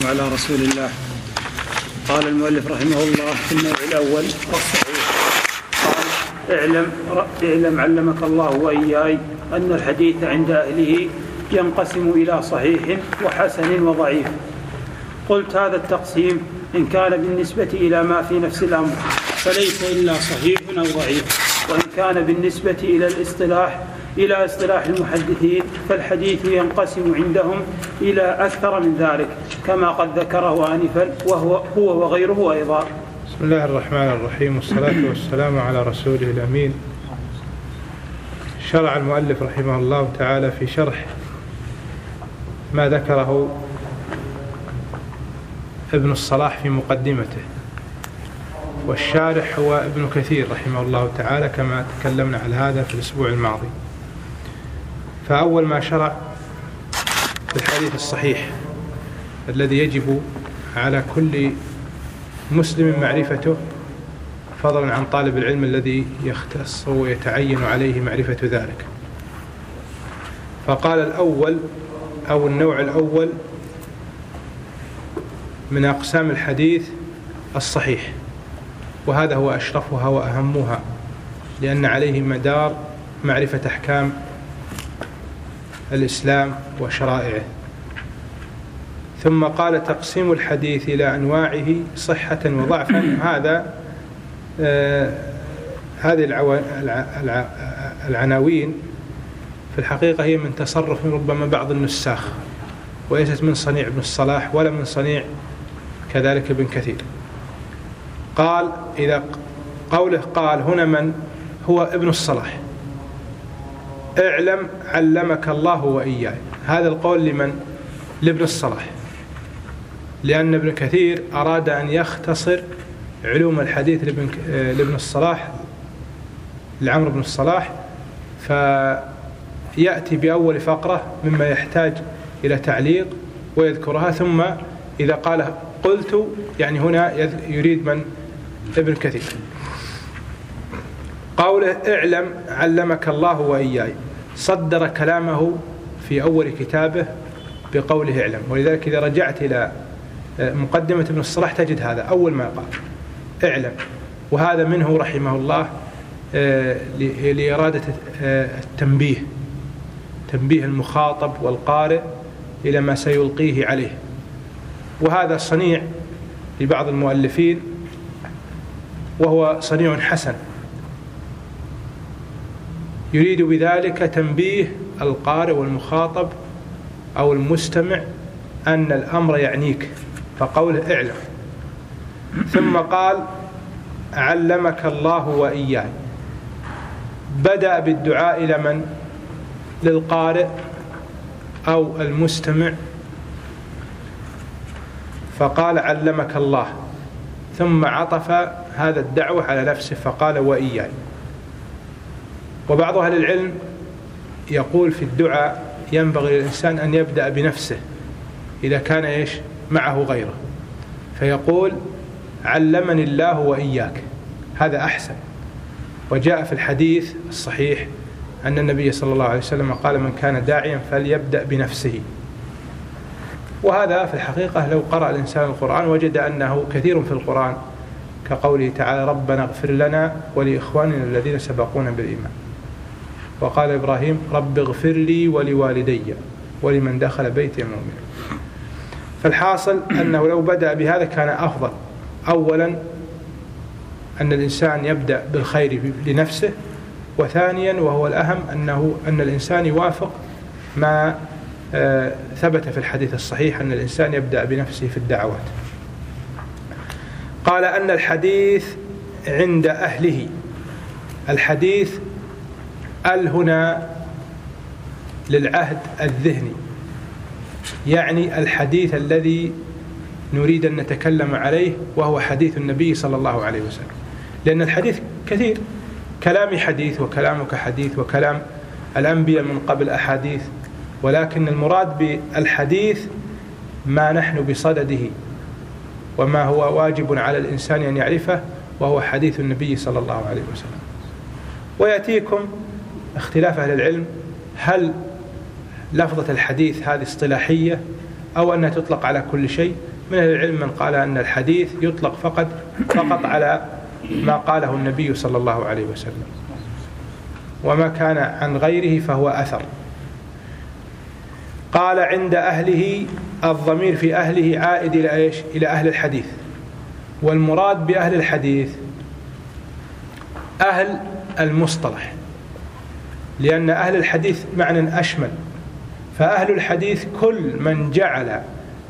على رسول الله. قال المؤلف رحمه الله في النوع الأول الصحيح. قال اعلم علمك الله وإياي أن الحديث عند أهله ينقسم إلى صحيح وحسن وضعيف. قلت هذا التقسيم إن كان بالنسبة إلى ما في نفس الأمر فليس إلا صحيح أو ضعيف، وإن كان بالنسبة إلى اصطلاح المحدثين فالحديث ينقسم عندهم إلى أكثر من ذلك كما قد ذكره آنفا وهو وغيره أيضا. بسم الله الرحمن الرحيم، والصلاة والسلام على رسوله الأمين. شرع المؤلف رحمه الله تعالى في شرح ما ذكره ابن الصلاح في مقدمته، والشارح هو ابن كثير رحمه الله تعالى كما تكلمنا على هذا في الأسبوع الماضي. فأول ما شرع الحديث الصحيح الذي يجب على كل مسلم معرفته، فضلا عن طالب العلم الذي يختص ويتعين عليه معرفة ذلك. فقال الأول أو النوع الأول من أقسام الحديث الصحيح، وهذا هو أشرفها وأهمها لأن عليه مدار معرفة أحكام الإسلام وشرائعه. ثم قال تقسيم الحديث إلى أنواعه صحة وضعفا. هذه العناوين في الحقيقة هي من تصرف ربما بعض النساخ، وليست من صنيع ابن الصلاح ولا من صنيع كذلك ابن كثير. قال إذا قوله قال هنا من هو ابن الصلاح، اعلم علمك الله وإياي، هذا القول لمن؟ لابن الصلاح، لأن ابن كثير أراد أن يختصر علوم الحديث لابن الصلاح لعمرو بن الصلاح، فيأتي بأول فقرة مما يحتاج إلى تعليق ويذكرها، ثم إذا قال قلت يعني هنا يريد من؟ ابن كثير. قوله اعلم علمك الله وإياي صدر كلامه في أول كتابه بقوله اعلم، ولذلك إذا رجعت إلى مقدمة ابن الصلاح تجد هذا أول ما قال اعلم، وهذا منه رحمه الله لإرادة التنبيه، تنبيه المخاطب والقارئ إلى ما سيلقيه عليه. وهذا صنيع لبعض المؤلفين وهو صنيع حسن، يريد بذلك تنبيه القارئ والمخاطب أو المستمع أن الأمر يعنيك، فقوله اعلم. ثم قال علمك الله وإياي، بدأ بالدعاء إلى من؟ للقارئ أو المستمع، فقال علمك الله، ثم عطف هذا الدعوة على نفسه فقال وإياي. وبعض أهل العلم يقول في الدعاء ينبغي للإنسان أن يبدأ بنفسه إذا كان معه غيره، فيقول علمني الله وإياك، هذا أحسن. وجاء في الحديث الصحيح أن النبي صلى الله عليه وسلم قال من كان داعيا فليبدأ بنفسه. وهذا في الحقيقة لو قرأ الإنسان القرآن وجد أنه كثير في القرآن، كقوله تعالى ربنا اغفر لنا ولإخواننا الذين سبقونا بالإيمان، وقال إبراهيم رب اغفر لي ولوالدي ولمن دخل بيتي مؤمنا. فالحاصل أنه لو بدأ بهذا كان أفضل. أولا أن الإنسان يبدأ بالخير لنفسه، وثانيا وهو الأهم أن الإنسان يوافق ما ثبت في الحديث الصحيح أن الإنسان يبدأ بنفسه في الدعوات. قال أن الحديث عند أهله، الحديث هنا للعهد الذهني، يعني الحديث الذي نريد أن نتكلم عليه وهو حديث النبي صلى الله عليه وسلم، لأن الحديث كثير، كلامي حديث وكلامك حديث وكلام الأنبياء من قبل أحاديث، ولكن المراد بالحديث ما نحن بصدده وما هو واجب على الإنسان أن يعرفه، وهو حديث النبي صلى الله عليه وسلم. ويأتيكم اختلاف أهل العلم هل لفظة الحديث هذه اصطلاحية أو أنها تطلق على كل شيء، من أهل العلم من قال أن الحديث يطلق فقط على ما قاله النبي صلى الله عليه وسلم، وما كان عن غيره فهو أثر. قال عند أهله، الضمير في أهله عائد إلى إيش؟ إلى أهل الحديث. والمراد بأهل الحديث أهل المصطلح، لأن أهل الحديث معنى أشمل. فأهل الحديث كل من جعل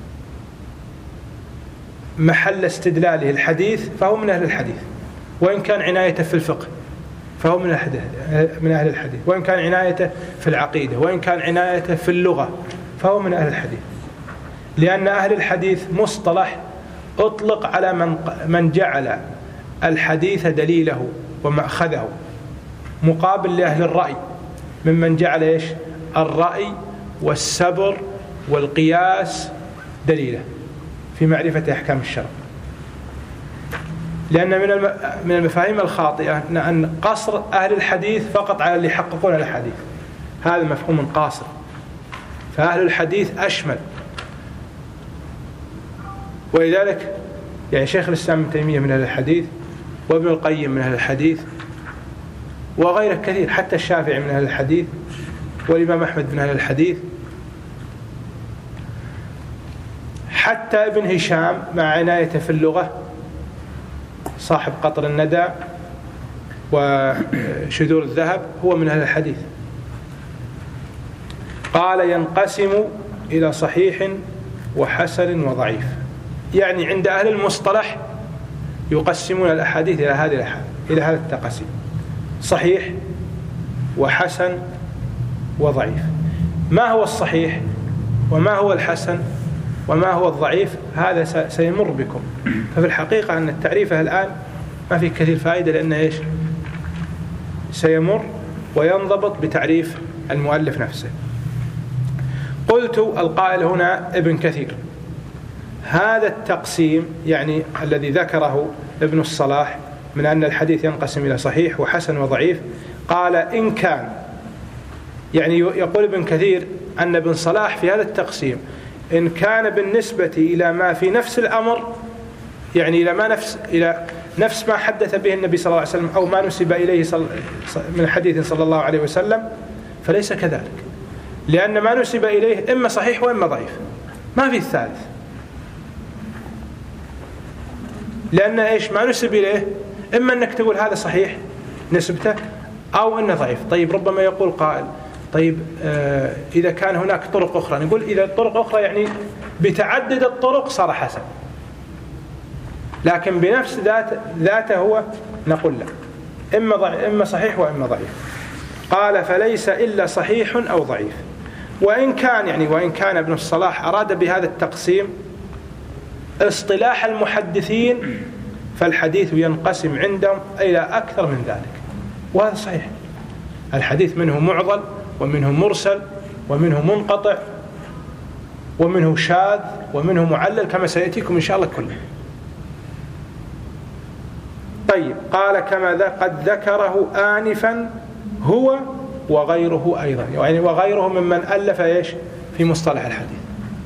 محل استدلاله الحديث فهو من أهل الحديث، وإن كان عنايته في الفقه فهو من أهل الحديث، وإن كان عنايته في العقيدة، وإن كان عنايته في اللغة فهو من أهل الحديث. لأن أهل الحديث مصطلح أطلق على من جعل الحديث دليله ومأخذه، مقابل لأهل الرأي ممن جعل إيش؟ الرأي والسبر والقياس دليله في معرفة أحكام الشرع. لأن من المفاهيم الخاطئة أن قصر أهل الحديث فقط على اللي يحققون الحديث، هذا مفهوم قاصر. فأهل الحديث أشمل. ولذلك يعني شيخ الإسلام ابن تيمية من أهل الحديث، وابن القيم من أهل الحديث، وغيره كثير، حتى الشافعي من أهل الحديث، والإمام أحمد من أهل الحديث، حتى ابن هشام مع عنايته في اللغة صاحب قطر الندى وشذور الذهب هو من أهل الحديث. قال ينقسم إلى صحيح وحسن وضعيف، يعني عند أهل المصطلح يقسمون الأحاديث إلى هذا التقسيم: صحيح وحسن وضعيف. ما هو الصحيح وما هو الحسن وما هو الضعيف هذا سيمر بكم. ففي الحقيقة أن التعريفه الآن ما في كثير فائدة، لأنه إيش؟ سيمر وينضبط بتعريف المؤلف نفسه. قلت القائل هنا ابن كثير. هذا التقسيم يعني الذي ذكره ابن الصلاح من أن الحديث ينقسم إلى صحيح وحسن وضعيف، قال إن كان، يعني يقول ابن كثير أن ابن صلاح في هذا التقسيم إن كان بالنسبة إلى ما في نفس الأمر، يعني إلى نفس ما حدث به النبي صلى الله عليه وسلم أو ما نسب إليه من حديث صلى الله عليه وسلم، فليس كذلك. لأن ما نسب إليه إما صحيح وإما ضعيف، ما في الثالث. لأن إيش ما نسب إليه؟ إما أنك تقول هذا صحيح نسبته أو أنه ضعيف. طيب ربما يقول قائل طيب إذا كان هناك طرق أخرى، نقول إذا طرق أخرى يعني بتعدد الطرق صار حسن، لكن بنفس ذاته هو نقول لا، إما صحيح وإما ضعيف. قال فليس إلا صحيح أو ضعيف. وإن كان ابن الصلاح أراد بهذا التقسيم اصطلاح المحدثين، فالحديث ينقسم عندهم إلى أكثر من ذلك، وهذا صحيح. الحديث منه معضل ومنه مرسل ومنه منقطع ومنه شاذ ومنه معلل، كما سيأتيكم إن شاء الله كله. طيب قال كما قد ذكره آنفا هو وغيره أيضا، يعني وغيره ممن ألف إيش في مصطلح الحديث.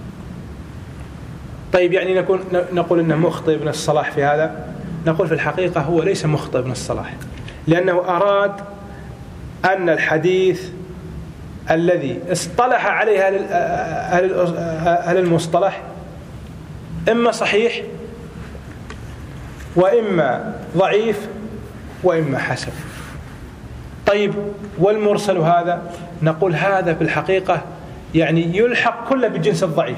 طيب يعني نقول إنه مخطئ ابن الصلاح في هذا؟ نقول في الحقيقة هو ليس مخطئ ابن الصلاح، لأنه أراد أن الحديث الذي اصطلح عليه أهل المصطلح إما صحيح وإما ضعيف وإما حسن. طيب والمرسل هذا؟ نقول هذا في الحقيقة يعني يلحق كله بجنس الضعيف،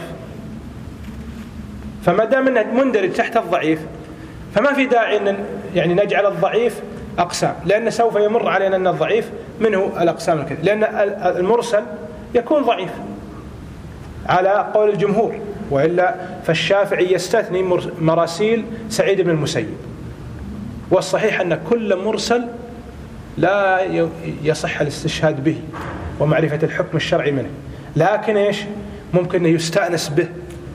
فما دام أنه مندرج تحت الضعيف فما في داعي أن يعني نجعل الضعيف أقسام، لأن سوف يمر علينا أن الضعيف منه الأقسام الكثيرة، لأن المرسل يكون ضعيف على قول الجمهور، وإلا فالشافعي يستثني مراسيل سعيد بن المسيب. والصحيح أن كل مرسل لا يصح الاستشهاد به ومعرفة الحكم الشرعي منه، لكن إيش ممكن يستأنس به.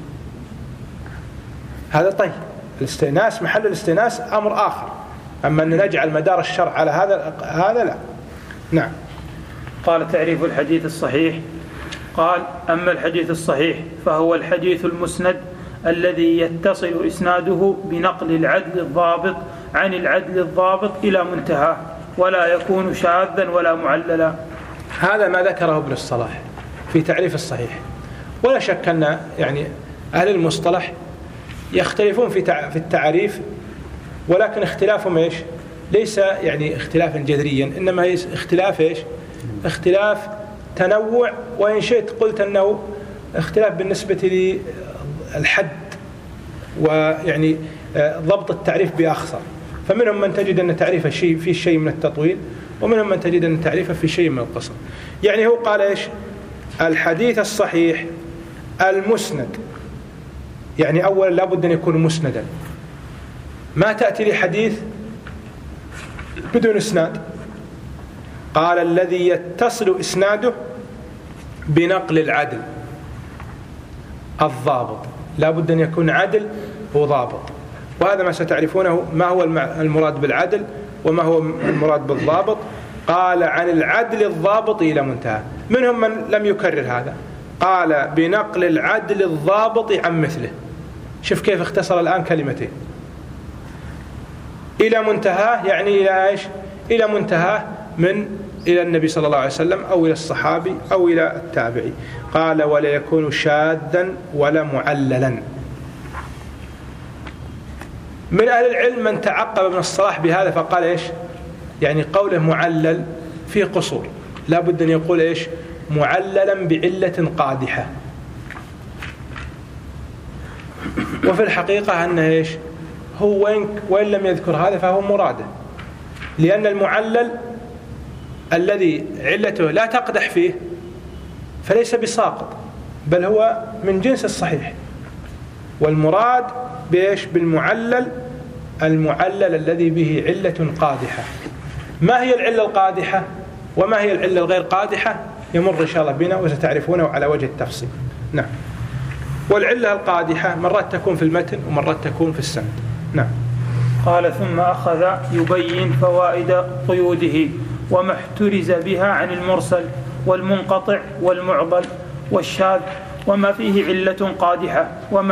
هذا طيب، الاستئناس محل الاستئناس أمر آخر، أما أن نجعل مدار الشرع على هذا لا. نعم. قال تعريف الحديث الصحيح. قال أما الحديث الصحيح فهو الحديث المسند الذي يتصل إسناده بنقل العدل الضابط عن العدل الضابط إلى منتهى، ولا يكون شاذا ولا معللا. هذا ما ذكره ابن الصلاح في تعريف الصحيح. ولا شك أن يعني أهل المصطلح يختلفون في التعريف، ولكن اختلافهم إيش؟ ليس يعني اختلافا جذريا، إنما هي اختلاف إيش؟ اختلاف تنوع، وإن شئت قلت أنه اختلاف بالنسبة للحد ويعني ضبط التعريف بأخصر. فمنهم من تجد أن تعريف الشيء في شيء من التطويل، ومنهم من تجد أن تعريفه في شيء من القصر. يعني هو قال إيش؟ الحديث الصحيح المسند، يعني أولا لابد أن يكون مسندا. ما تأتي لي حديث بدون إسناد. قال الذي يتصل إسناده بنقل العدل الضابط، لابد أن يكون عدل وضابط. وهذا ما ستعرفونه ما هو المراد بالعدل وما هو المراد بالضابط. قال عن العدل الضابط إلى منتهى. منهم من لم يكرر هذا، قال بنقل العدل الضابط عن مثله. شوف كيف اختصر الآن كلمتين. إلى منتهى يعني إلى إيش؟ إلى منتهى إلى النبي صلى الله عليه وسلم أو إلى الصحابي أو إلى التابعي. قال ولا يكون شاذا ولا معللا. من أهل العلم من تعقب ابن الصلاح بهذا فقال إيش؟ يعني قوله معلل فيه قصور، لا بد أن يقول إيش؟ معللا بعلة قادحة. وفي الحقيقة أنه إيش؟ هو وإن لم يذكر هذا فهو مراده، لأن المعلل الذي علته لا تقدح فيه فليس بساقط، بل هو من جنس الصحيح. والمراد بإيش؟ بالمعلل المعلل الذي به علة قادحة. ما هي العلة القادحة وما هي العلة الغير قادحة يمر إن شاء الله بنا وستعرفونه على وجه التفصيل. نعم. والعلة القادحة مرات تكون في المتن ومرات تكون في السند. نعم. قال ثم أخذ يبين فوائد قيوده وما احترز بها عن المرسل والمنقطع والمعضل والشاذ وما فيه علة قادحة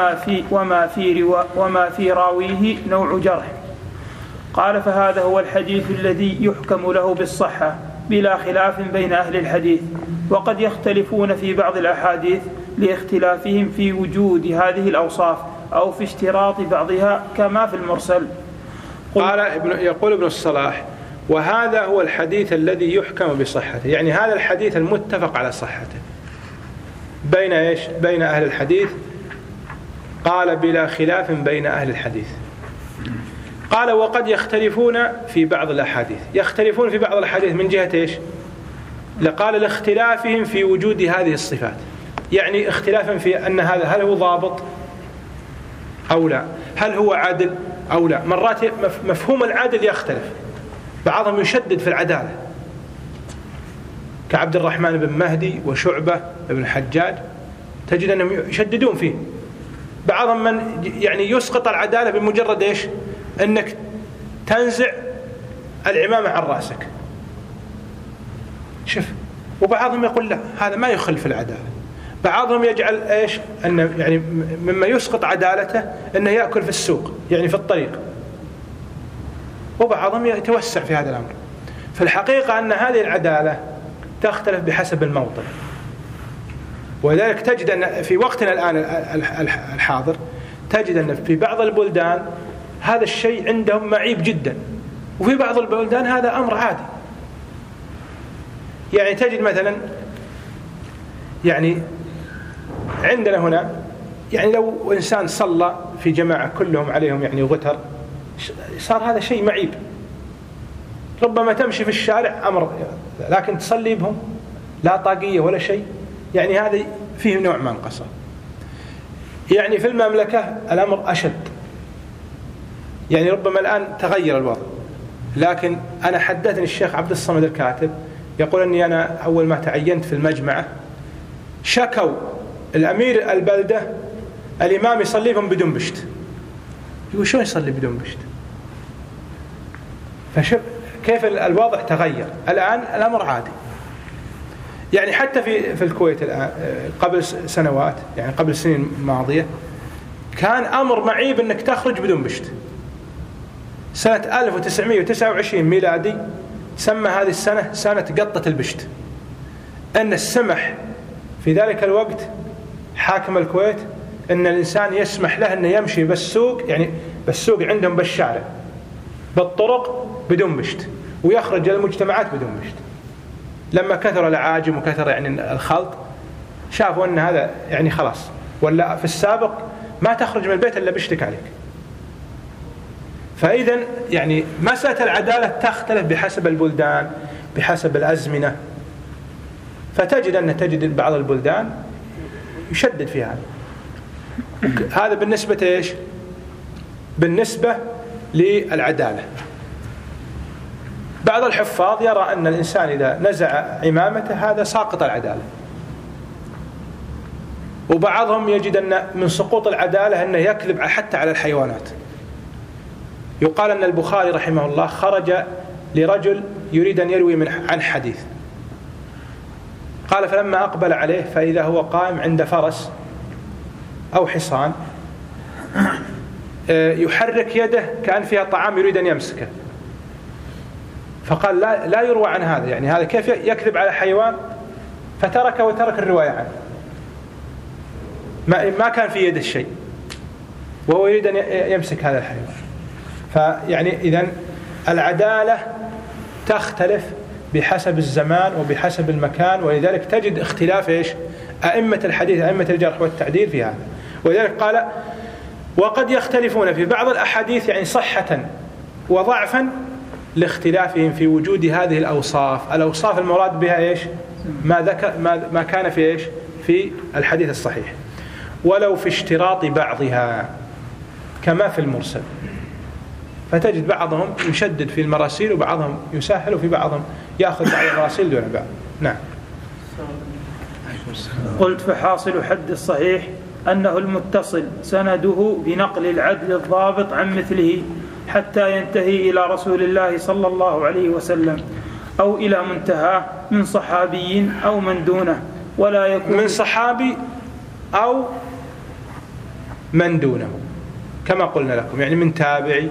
وما في راويه نوع جرح. قال فهذا هو الحديث الذي يحكم له بالصحة بلا خلاف بين أهل الحديث، وقد يختلفون في بعض الأحاديث لاختلافهم في وجود هذه الأوصاف أو في اشتراط بعضها كما في المرسل. يقول ابن الصلاح وهذا هو الحديث الذي يحكم بصحته، يعني هذا الحديث المتفق على صحته بين إيش؟ بين أهل الحديث. قال بلا خلاف بين أهل الحديث. قال وقد يختلفون في بعض الأحاديث. يختلفون في بعض الأحاديث من جهة إيش؟ لقال لاختلافهم في وجود هذه الصفات، يعني اختلافا في أن هذا هل هو ضابط أو لا، هل هو عادل أو لا. مرات مفهوم العادل يختلف، بعضهم يشدد في العدالة كعبد الرحمن بن مهدي وشعبة بن الحجاج، تجد أنهم يشددون فيه. بعضهم من يعني يسقط العدالة بمجرد إيش؟ أنك تنزع العمامة عن رأسك. شوف. وبعضهم يقول لا هذا ما يخل في العدالة. بعضهم يجعل إيش؟ أنه يعني مما يسقط عدالته أنه يأكل في السوق يعني في الطريق. وبعضهم يتوسع في هذا الأمر. في الحقيقة أن هذه العدالة تختلف بحسب الموطن، ولذلك تجد أن في وقتنا الآن الحاضر تجد أن في بعض البلدان هذا الشيء عندهم معيب جدا، وفي بعض البلدان هذا أمر عادي. يعني تجد مثلا يعني عندنا هنا يعني لو إنسان صلى في جماعة كلهم عليهم يعني غتر صار هذا شيء معيب. ربما تمشي في الشارع أمر، لكن تصلي بهم لا طاقية ولا شيء، يعني هذا فيه نوع من القسوة. يعني في المملكة الأمر أشد، يعني ربما الآن تغير الوضع. لكن أنا حدثني الشيخ عبد الصمد الكاتب يقول أني أنا أول ما تعينت في المجمعة شكوا الأمير البلدة الإمام يصلي بهم بدون بشت. يقول شو يصلي بدون بشت؟ فشوف كيف الوضع تغير. الآن الأمر عادي. يعني حتى في الكويت الآن قبل سنوات، يعني قبل سنين ماضية، كان أمر معيب أنك تخرج بدون بشت. سنة 1929 ميلادي سمى هذه السنة سنة قطة البشت، أن السمح في ذلك الوقت حاكم الكويت أن الإنسان يسمح له أنه يمشي بالسوق، يعني بالسوق عندهم بالشارع بالطرق بدون بشت، ويخرج المجتمعات بدون بشت. لما كثر العاجم وكثر يعني الخلط شافوا أن هذا يعني خلاص، ولا في السابق ما تخرج من البيت إلا بشتك عليك. فإذا يعني مسألة العدالة تختلف بحسب البلدان بحسب الأزمنة، تجد بعض البلدان يشدد في هذا. هذا بالنسبة إيش؟ بالنسبة للعدالة. بعض الحفاظ يرى أن الإنسان إذا نزع عمامته هذا ساقط العدالة، وبعضهم يجد أن من سقوط العدالة أنه يكذب حتى على الحيوانات. يقال أن البخاري رحمه الله خرج لرجل يريد أن يروي عن حديث، قال فلما أقبل عليه فإذا هو قائم عند فرس أو حصان يحرك يده كأن فيها طعام يريد أن يمسكه، فقال لا يروى عن هذا، يعني هذا كيف يكذب على حيوان؟ فترك وترك الرواية عنه، ما كان في يده الشيء وهو يريد أن يمسك هذا الحيوان. فيعني إذن العدالة تختلف بحسب الزمان وبحسب المكان، ولذلك تجد اختلاف إيش؟ أئمة الحديث أئمة الجرح والتعديل في هذا. ولذلك قال وقد يختلفون في بعض الأحاديث يعني صحة وضعفا لاختلافهم في وجود هذه الأوصاف. الأوصاف المراد بها إيش؟ ما كان في إيش؟ في الحديث الصحيح، ولو في اشتراط بعضها كما في المرسل. فتجد بعضهم يشدد في المراسيل وبعضهم يسهل، وفي بعضهم يأخذ بعض المراسيل دون بعض. نعم. قلت فحاصل حد الصحيح أنه المتصل سنده بنقل العدل الضابط عن مثله حتى ينتهي إلى رسول الله صلى الله عليه وسلم، أو إلى منتهى من صحابي أو من دونه، ولا يكون من صحابي أو من دونه كما قلنا لكم، يعني من تابعي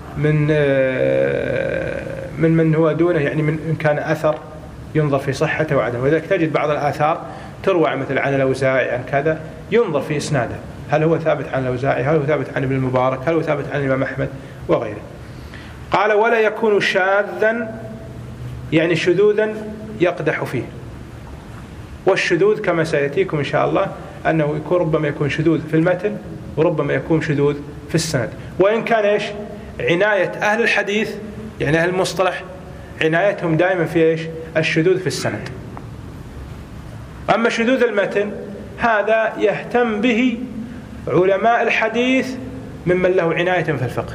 من هو دونه، يعني من كان أثر ينظر في صحته وعدمه. ولذلك تجد بعض الآثار تروى مثل عن الأوزاعي عن كذا، ينظر في إسناده هل هو ثابت عن الأوزاعي، هل هو ثابت عن ابن المبارك، هل هو ثابت عن الإمام أحمد وغيره. قال ولا يكون شاذا يعني شذوذا يقدح فيه. والشذوذ كما سيأتيكم إن شاء الله أنه ربما يكون شذوذ في المتن وربما يكون شذوذ في السند. وإن كان إيش؟ عناية أهل الحديث يعني أهل المصطلح عنايتهم دائما في إيش؟ الشذوذ في السند. أما شذوذ المتن هذا يهتم به علماء الحديث ممن له عناية في الفقه.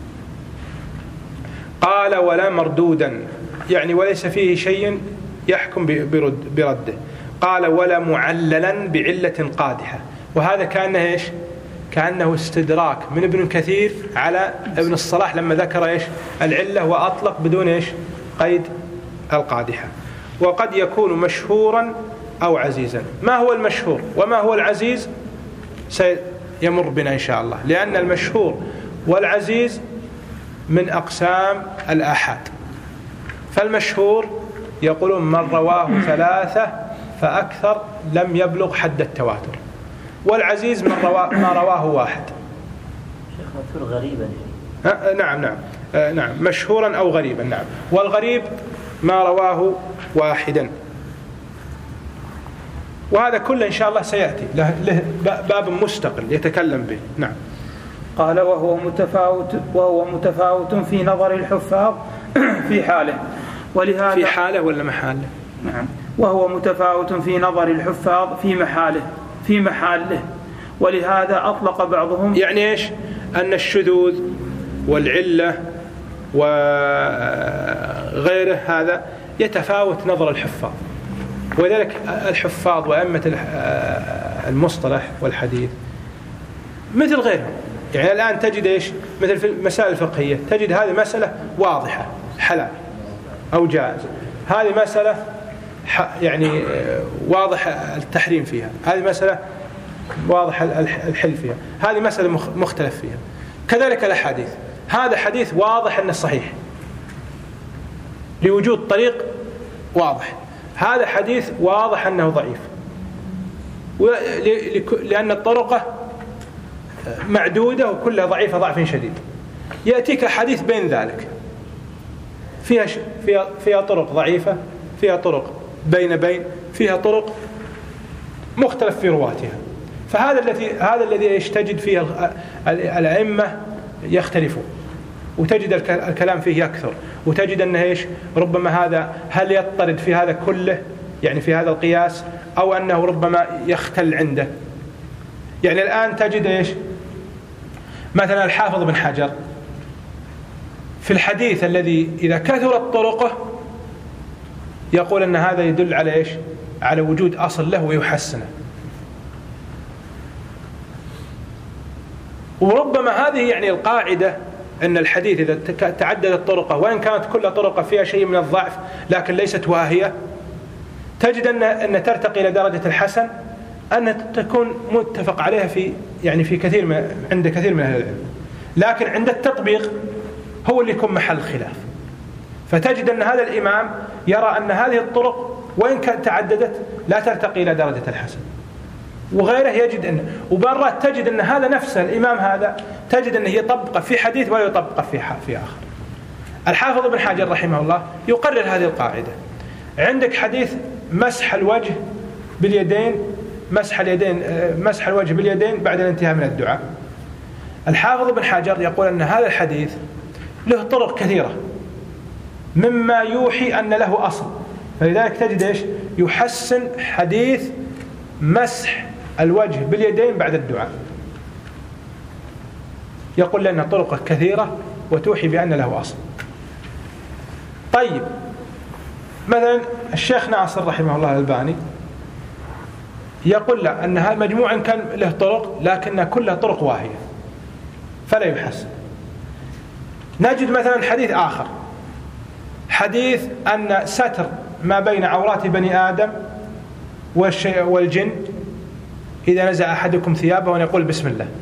قال ولا مردودا يعني وليس فيه شيء يحكم برده. قال ولا معللا بعلة قادحة. وهذا كأنه إيش؟ كأنه استدراك من ابن كثير على ابن الصلاح لما ذكر إيش؟ العلة وأطلق بدون إيش؟ قيد القادحة. وقد يكون مشهورا أو عزيزا. ما هو المشهور وما هو العزيز سيمر بنا إن شاء الله، لأن المشهور والعزيز من أقسام الآحاد. فالمشهور يقولون من رواه 3 فأكثر لم يبلغ حد التواتر، والعزيز ما رواه 1. شيخ مشهور غريبا. نعم مشهورا أو غريبا. نعم. والغريب ما رواه 1. وهذا كله إن شاء الله سيأتي له باب مستقل يتكلم به. نعم. قال وهو متفاوت في نظر الحفاظ في حاله، ولهذا في حاله ولا محاله؟ نعم. وهو متفاوت في نظر الحفاظ في محاله ولهذا أطلق بعضهم يعني إيش؟ أن الشذوذ والعلة وغيره هذا يتفاوت نظر الحفاظ. ولذلك الحفاظ وأئمة المصطلح والحديث مثل غيرهم، يعني الآن تجد إيش؟ مثل في المسائل الفقهية تجد هذه مسألة واضحة حلال أو جائز، هذه مسألة يعني واضح التحريم فيها، هذه مسألة واضح الحل فيها. هذه مسألة مختلف فيها. كذلك الأحاديث، هذا حديث واضح أنه صحيح لوجود طريق واضح، هذا حديث واضح أنه ضعيف لأن الطرقة معدودة وكلها ضعيفة ضعف شديد. يأتيك حديث بين ذلك فيها طرق ضعيفة، فيها طرق بين فيها طرق مختلف في رواتها. هذا الذي تجد فيه الأئمة يختلفون، وتجد الكلام فيه أكثر، وتجد أنه ربما هذا هل يضطرد في هذا كله يعني في هذا القياس، أو أنه ربما يختل عنده. يعني الآن تجد مثلا الحافظ بن حجر في الحديث الذي إذا كثرت طرقه يقول أن هذا يدل على على وجود أصل له ويحسنه. وربما هذه يعني القاعدة أن الحديث إذا تعددت طرقه وإن كانت كل طرقة فيها شيء من الضعف لكن ليست واهية، تجد أن ترتقي إلى درجة الحسن، أن تكون متفق عليها في كثير عند كثير من أهل العلم، لكن عند التطبيق هو اللي يكون محل الخلاف. فتجد أن هذا الإمام يرى أن هذه الطرق وإن كانت تعددت لا ترتقي إلى درجة الحسن، وغيره يجد وبرات تجد أن هذا نفسه الإمام هذا تجد أنه يطبقه في حديث ولا يطبقه في آخر. الحافظ بن حجر رحمه الله يقرر هذه القاعدة. عندك حديث مسح الوجه باليدين، مسح الوجه باليدين بعد الانتهاء من الدعاء. الحافظ بن حجر يقول أن هذا الحديث له طرق كثيرة مما يوحي أن له أصل، فلذلك تجد يحسن حديث مسح الوجه باليدين بعد الدعاء، يقول لأن طرقه كثيرة وتوحي بأن له أصل. طيب مثلا الشيخ ناصر رحمه الله الألباني يقول لا، أن هذا مجموعا كان له طرق لكنها كلها طرق واهية فلا يحسن. نجد مثلا حديث آخر، حديث أن ستر ما بين عورات بني آدم والجن إذا نزع أحدكم ثيابه وأن يقول بسم الله،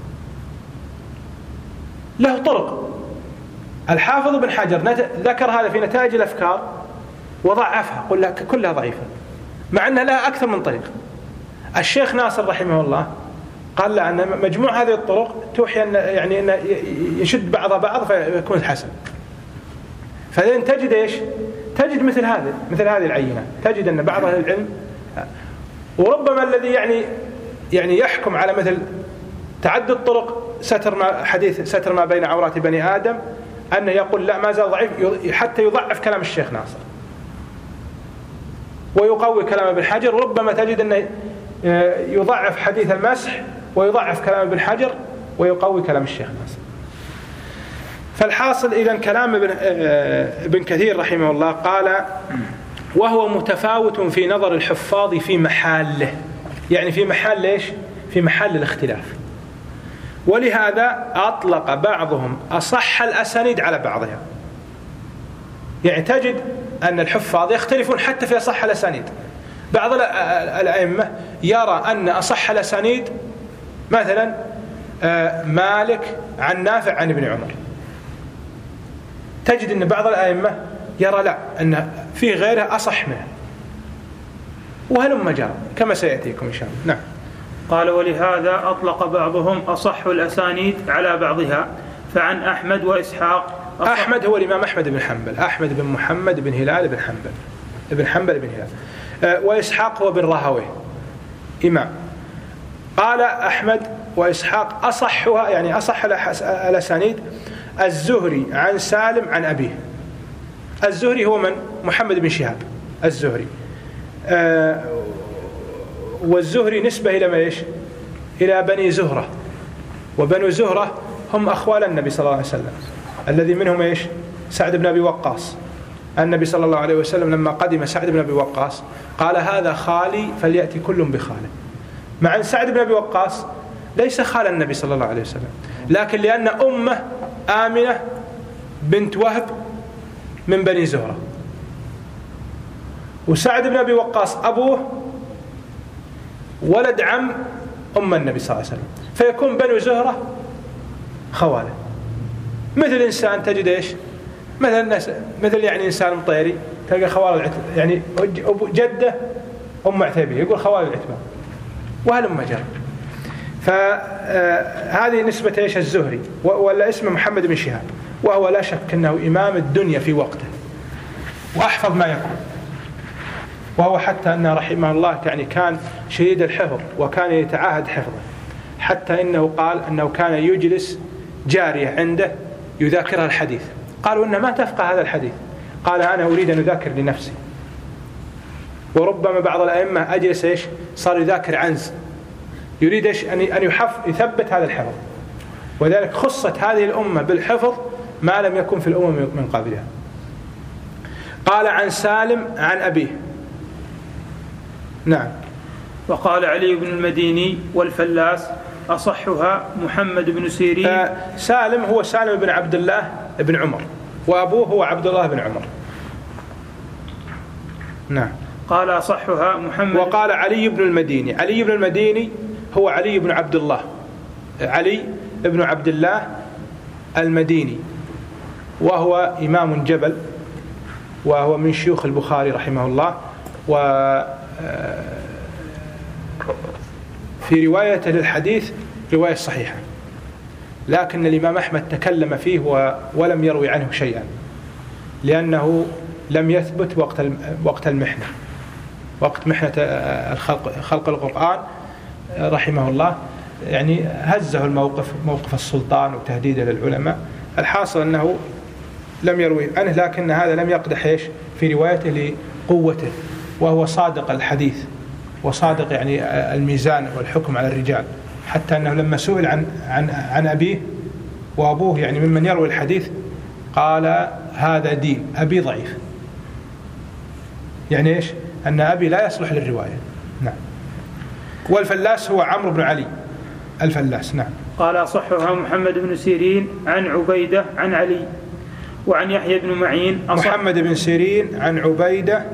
له طرق. الحافظ بن حجر ذكر هذا في نتائج الأفكار وضعفها، قل كلها ضعيفة مع أنها لها أكثر من طريق. الشيخ ناصر رحمه الله قال لا، أن مجموع هذه الطرق توحي أن يشد بعضها بعض فيكون حسن. فلين تجد تجد مثل هذه العينة، تجد أن بعض أهل العلم وربما الذي يعني يحكم على مثل تعدد طرق ستر ما بين عورات بني آدم أنه يقول لا ما زال ضعيف، حتى يضعف كلام الشيخ ناصر ويقوي كلام ابن حجر. وربما تجد أنه يضعف حديث المسح ويضعف كلام ابن حجر ويقوي كلام الشيخ ناصر. فالحاصل إذن كلام ابن كثير رحمه الله قال وهو متفاوت في نظر الحفاظ في محله، يعني في محل في محل الاختلاف. ولهذا أطلق بعضهم أصح الأسانيد على بعضها. يعني تجد أن الحفاظ يختلفون حتى في أصح الأسانيد. بعض الأئمة يرى أن أصح الأسانيد مثلا مالك عن نافع عن ابن عمر، تجد أن بعض الأئمة يرى لا، أن في غيره أصح منه، وهلم جرى كما سيأتيكم إن شاء الله. نعم. قال ولهذا أطلق بعضهم أصح الأسانيد على بعضها، فعن أحمد وإسحاق. أحمد هو الإمام أحمد بن حنبل، أحمد بن محمد بن هلال بن حنبل بن هلال، وإسحاق هو بن راهويه إمام. قال أحمد وإسحاق أصحها يعني أصح الأسانيد الزهري عن سالم عن أبيه. الزهري هو من؟ محمد بن شهاب الزهري. والزهري نسبة إلى ما إلى بني زهرة، وبنو زهرة هم أخوال النبي صلى الله عليه وسلم، الذي منهم سعد بن أبي وقاص. النبي صلى الله عليه وسلم لما قدم سعد بن أبي وقاص قال هذا خالي فليأتي كل بخاله، مع أن سعد بن أبي وقاص ليس خال النبي صلى الله عليه وسلم، لكن لأن أمه آمنة بنت وهب من بني زهرة، وسعد بن أبي وقاص أبوه ولد عم أم النبي صلى الله عليه وسلم، فيكون بنو زهرة خوالة. مثل إنسان تجد إيش مثل يعني إنسان مطيري تلقى خوال العتبة، يعني جدة أم عتيبية يقول خوال العتبة وهلم جرى. فهذه نسبة إيش الزهري، ولا اسمه محمد بن شهاب، وهو لا شك أنه إمام الدنيا في وقته وأحفظ ما يكون، وهو حتى أنه رحمه الله يعني كان شديد الحفظ وكان يتعاهد حفظه، حتى إنه قال أنه كان يجلس جارية عنده يذاكرها الحديث. قالوا إنه ما تفقه هذا الحديث، قال أنا أريد أن أذاكر لنفسي. وربما بعض الأئمة أجلس إيش صار يذاكر عنز، يريد إيش أن يثبت هذا الحفظ. وذلك خصت هذه الأمة بالحفظ ما لم يكن في الأمم من قبلها. قال عن سالم عن أبيه. نعم. وقال علي بن المديني والفلاس أصحها محمد بن سيرين. سالم هو سالم بن عبد الله بن عمر، وأبوه هو عبد الله بن عمر. نعم. قال أصحها محمد. وقال علي بن المديني. علي بن المديني هو علي بن عبد الله، علي بن عبد الله المديني، وهو إمام جبل، وهو من شيوخ البخاري رحمه الله. في روايته للحديث رواية صحيحة، لكن الإمام أحمد تكلم فيه ولم يروي عنه شيئا، لأنه لم يثبت وقت المحنة، وقت محنة خلق القرآن رحمه الله، يعني هزه موقف السلطان وتهديده للعلماء. الحاصل أنه لم يروي عنه، لكن هذا لم يقدح إيش في روايته لقوته، وهو صادق الحديث وصادق يعني الميزان والحكم على الرجال، حتى أنه لما سئل عن أبيه، وأبوه يعني ممن يروي الحديث، قال هذا دين أبي ضعيف، يعني إيش أن أبي لا يصلح للرواية. نعم. والفلاس هو عمرو بن علي الفلاس. نعم. قال صحها محمد بن سيرين عن عبيدة عن علي، وعن يحيى بن معين. محمد بن سيرين عن عبيدة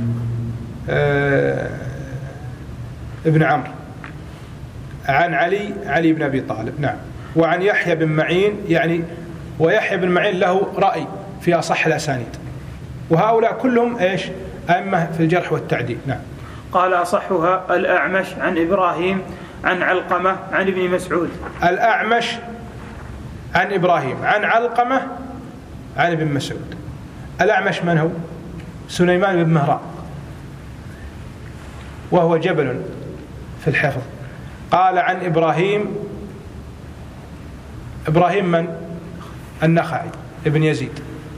ابن عمرو عن علي بن أبي طالب. نعم. وعن يحيى بن معين، يعني ويحيى بن معين له رأي في أصح الأسانيد، وهؤلاء كلهم إيش أئمة في الجرح والتعديل. نعم. قال أصحها الأعمش عن إبراهيم عن علقمة عن ابن مسعود. الأعمش عن إبراهيم عن علقمة عن ابن مسعود. الأعمش من هو؟ سليمان بن مهران، وهو جبل في الحفظ. قال عن إبراهيم من؟ النخعي ابن يزيد.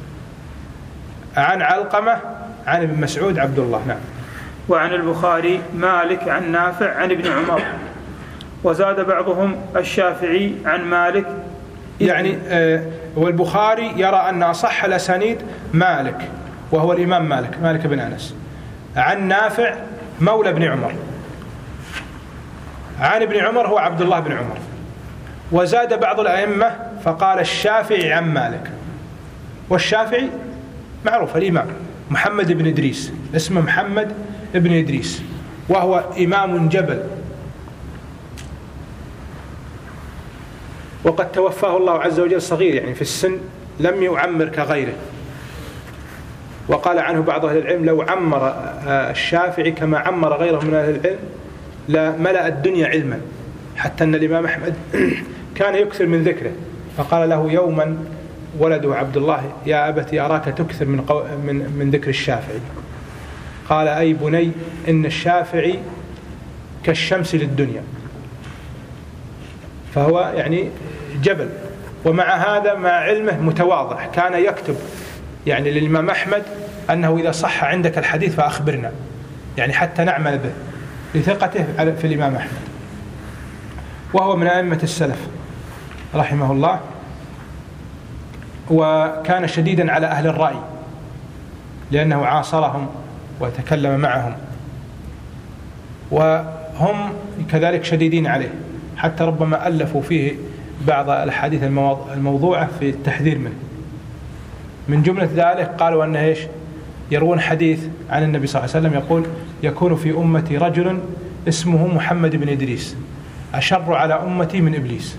عن علقمة عن ابن مسعود عبد الله. نعم. وعن البخاري مالك عن نافع عن ابن عمر. وزاد بعضهم الشافعي عن مالك، يعني والبخاري يرى أن أصح الأسانيد مالك، وهو الإمام مالك بن أنس، عن نافع مولى بن عمر، عن ابن عمر هو عبد الله بن عمر. وزاد بعض الأئمة فقال الشافعي عن مالك. والشافعي معروف الإمام محمد بن إدريس، اسمه محمد بن إدريس، وهو إمام جبل، وقد توفاه الله عز وجل صغير، يعني في السن لم يعمر كغيره. وقال عنه بعض أهل العلم لو عمر الشافعي كما عمر غيره من أهل العلم لملأ الدنيا علما، حتى أن الإمام أحمد كان يكثر من ذكره، فقال له يوما ولده عبد الله يا أبتي أراك تكثر من ذكر الشافعي. قال أي بني إن الشافعي كالشمس للدنيا، فهو يعني جبل. ومع هذا مع علمه متواضع، كان يكتب يعني للإمام أحمد أنه إذا صح عندك الحديث فأخبرنا، يعني حتى نعمل به لثقته في الإمام أحمد. وهو من أئمة السلف رحمه الله، وكان شديدا على أهل الرأي لأنه عاصرهم وتكلم معهم، وهم كذلك شديدين عليه، حتى ربما ألفوا فيه بعض الحديث الموضوعة في التحذير منه. من جملة ذلك قالوا أنه إيش يروون حديث عن النبي صلى الله عليه وسلم يقول يكون في أمتي رجل اسمه محمد بن إدريس أشر على أمتي من إبليس،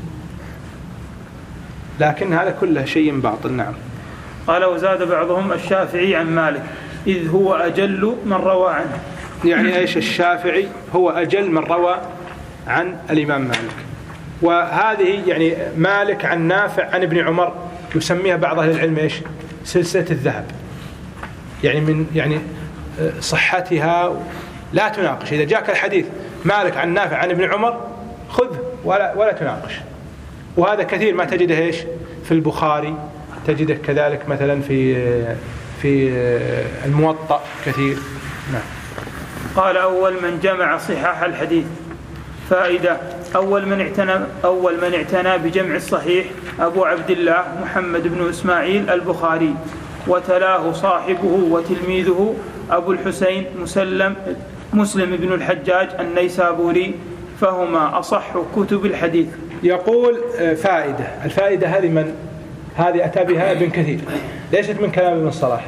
لكن هذا كله شيء باطل. نعم. قال وزاد بعضهم الشافعي عن مالك إذ هو أجل من روى عنه. يعني إيش؟ الشافعي هو أجل من روى عن الإمام مالك. وهذه يعني مالك عن نافع عن ابن عمر يسميها بعض أهل العلم إيش؟ سلسلة الذهب، يعني من يعني صحتها لا تناقش. إذا جاءك الحديث مالك عن نافع عن ابن عمر خذه ولا تناقش. وهذا كثير ما تجده إيش؟ في البخاري، تجده كذلك مثلا في الموطأ كثير. نعم. قال أول من جمع صحاح الحديث. فائدة: أول من اعتنى بجمع الصحيح أبو عبد الله محمد بن إسماعيل البخاري، وتلاه صاحبه وتلميذه أبو الحسين مسلم بن الحجاج النيسابوري، فهما أصح كتب الحديث. يقول فائدة. الفائدة هذه أتى بها ابن كثير، ليست من كلام ابن صلاح.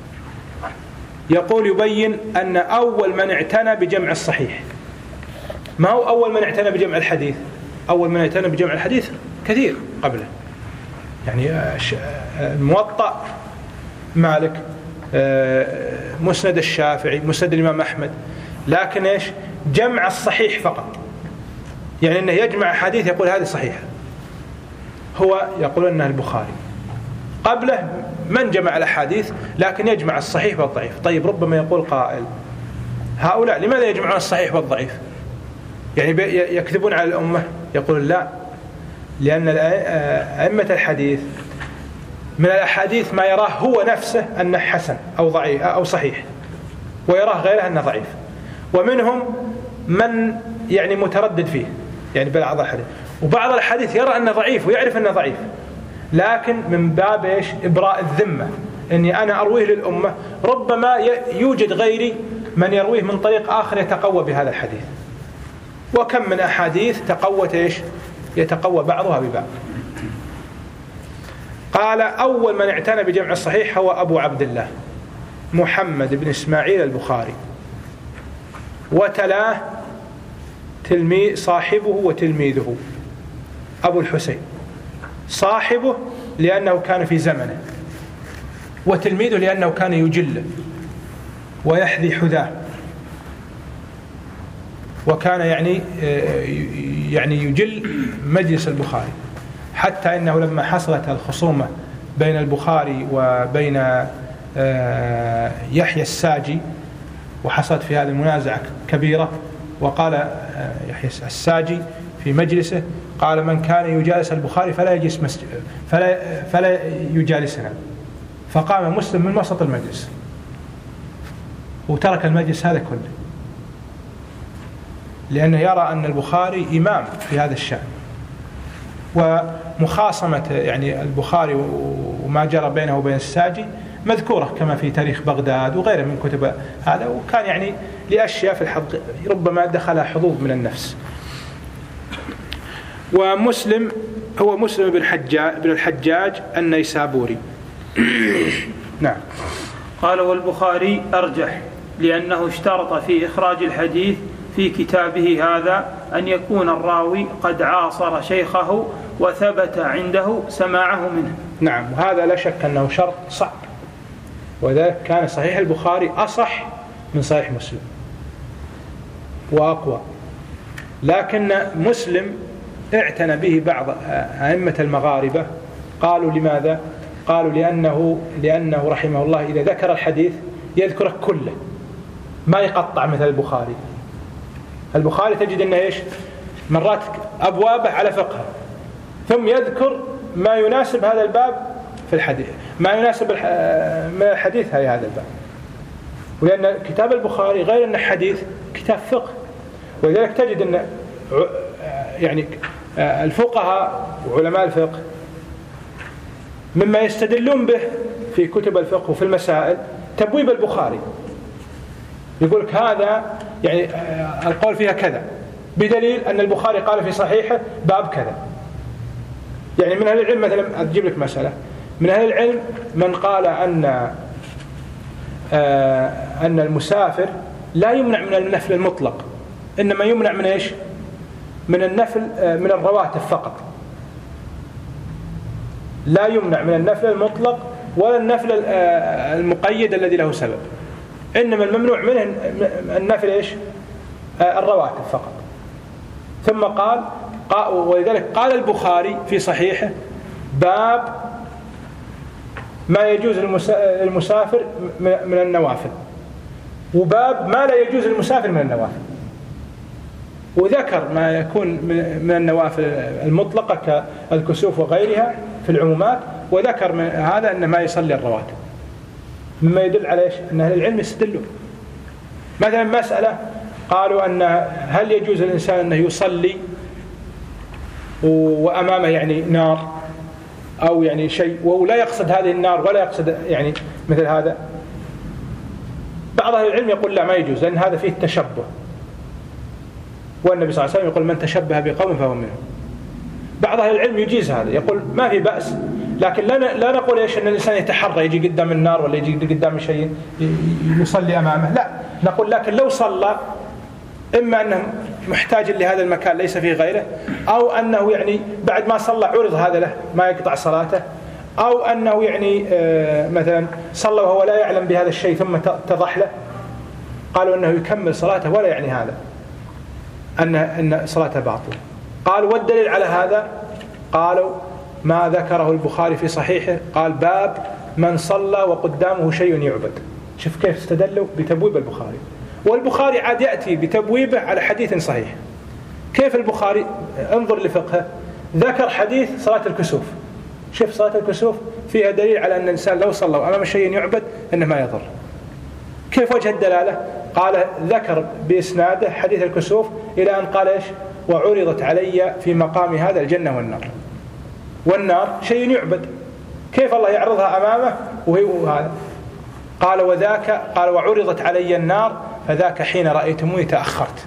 يقول يبين أن أول من اعتنى بجمع الصحيح، ما هو أول من اعتنى بجمع الحديث. أول من اعتنى بجمع الحديث كثير قبله، يعني الموطأ مالك، مسند الشافعي، مسند الإمام أحمد. لكن إيش؟ جمع الصحيح فقط، يعني أنه يجمع حديث يقول هذه صحيحة، هو يقول أنه البخاري. قبله من جمع الأحاديث لكن يجمع الصحيح والضعيف. طيب ربما يقول قائل هؤلاء لماذا يجمعون الصحيح والضعيف؟ يعني يكذبون على الأمة؟ يقول لا، لأن أئمة الحديث من الأحاديث ما يراه هو نفسه أنه حسن أو ضعيف أو صحيح، ويراه غيره أنه ضعيف. ومنهم من يعني متردد فيه، يعني بعض الحديث، وبعض الحديث يرى أنه ضعيف ويعرف أنه ضعيف، لكن من باب إيش؟ إبراء الذمة، أني أنا أرويه للأمة، ربما يوجد غيري من يرويه من طريق آخر يتقوى بهذا الحديث. وكم من أحاديث تقوت إيش؟ يتقوى بعضها ببعض. قال أول من اعتنى بجمع الصحيح هو أبو عبد الله محمد بن إسماعيل البخاري، وتلاه صاحبه وتلميذه أبو الحسين. صاحبه لأنه كان في زمنه، وتلميذه لأنه كان يجله ويحذي حذاه، وكان يعني يجل مجلس البخاري، حتى إنه لما حصلت الخصومة بين البخاري وبين يحيى الساجي، وحصلت في هذه المنازعة كبيرة، وقال يحيى الساجي في مجلسه قال: من كان يجالس البخاري فلا يجالسنا. فقام مسلم من وسط المجلس وترك المجلس هذا كله، لأنه يرى أن البخاري إمام في هذا الشأن. ومخاصمة يعني البخاري وما جرى بينه وبين الساجي مذكورة كما في تاريخ بغداد وغيره من كتب هذا، وكان يعني لأشياء في الحق ربما دخلها حظوظ من النفس. ومسلم هو مسلم بن الحجاج النيسابوري. نعم. قال: والبخاري أرجح، لأنه اشترط في إخراج الحديث في كتابه هذا أن يكون الراوي قد عاصر شيخه وثبت عنده سماعه منه. نعم، وهذا لا شك أنه شرط صعب، وذلك كان صحيح البخاري أصح من صحيح مسلم وأقوى. لكن مسلم اعتنى به بعض أئمة المغاربة. قالوا لماذا؟ قالوا لأنه رحمه الله إذا ذكر الحديث يذكره كله، ما يقطع مثل البخاري. البخاري تجد أنه إيش؟ مرات أبوابه على فقه، ثم يذكر ما يناسب هذا الباب في الحديث، ما يناسب من الحديث هذا الباب. ولأن كتاب البخاري غير أنه حديث، كتاب فقه. ولذلك تجد أن يعني الفقهاء وعلماء الفقه مما يستدلون به في كتب الفقه وفي المسائل تبويب البخاري. يقول لك هذا يعني القول فيها كذا، بدليل أن البخاري قال في صحيحه باب كذا. يعني من أهل العلم مثلا أجيب لك مسألة، من أهل العلم من قال أن المسافر لا يمنع من النفل المطلق، إنما يمنع من إيش؟ من النفل من الرواتب فقط، لا يمنع من النفل المطلق ولا النفل المقيد الذي له سبب، إنما الممنوع منه النفل إيش؟ الرواتب فقط. ثم قال ولذلك قال البخاري في صحيحه باب ما يجوز للمسافر من النوافل، وباب ما لا يجوز للمسافر من النوافل، وذكر ما يكون من النوافل المطلقة كالكسوف وغيرها في العمومات، وذكر من هذا أن ما يصلي الرواتب، مما يدل على إيش؟ أن أهل العلم يستدلون. مثلا مسألة قالوا أن هل يجوز الإنسان أنه يصلي وأمامه يعني نار أو يعني شيء ولا يقصد هذه النار ولا يقصد يعني مثل هذا؟ بعض أهل العلم يقول لا، ما يجوز، لأن هذا فيه التشبه، والنبي صلى الله عليه وسلم يقول من تشبه بقوم فهو منهم. بعض أهل العلم يجيز هذا، يقول ما في بأس، لكن لا نقول إيش أن الإنسان يتحرى يجي قدام النار ولا يجي قدام شيء يصلي أمامه، لا، نقول لكن لو صلى إما أنه محتاج لهذا المكان ليس فيه غيره، أو أنه يعني بعد ما صلى عرض هذا له ما يقطع صلاته، أو أنه يعني مثلا صلى وهو لا يعلم بهذا الشيء ثم اتضح له، قالوا أنه يكمل صلاته ولا يعني هذا أن صلاته باطلة. قالوا والدليل على هذا قالوا ما ذكره البخاري في صحيحه، قال باب من صلى وقدامه شيء يعبد. شوف كيف استدلوا بتبويب البخاري، والبخاري عاد يأتي بتبويبه على حديث صحيح. كيف البخاري؟ انظر لفقهه، ذكر حديث صلاة الكسوف. شوف صلاة الكسوف فيها دليل على أن الإنسان لو صلى أمام شيء يعبد أنه ما يضر. كيف وجه الدلالة؟ قال ذكر بإسناده حديث الكسوف إلى أن قال إيش؟ وعرضت علي في مقام هذا الجنة والنار. والنار شيء يعبد، كيف الله يعرضها أمامه وهو هذا؟ قال وذاك، قال وعرضت علي النار فذاك حين رأيتموني تأخرت